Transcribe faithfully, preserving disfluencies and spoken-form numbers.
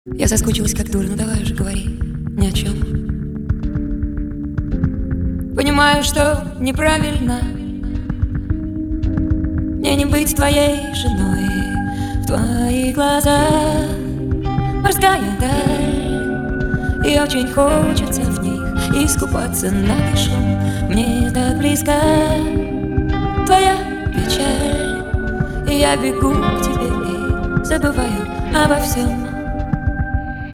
Я соскучилась как дура, ну давай уже говори ни о чем. Понимаю, что неправильно мне не быть твоей женой. В твоих глазах морская даль, и очень хочется в них искупаться нагишом. Мне так близка твоя печаль, и я бегу к тебе и забываю обо всем.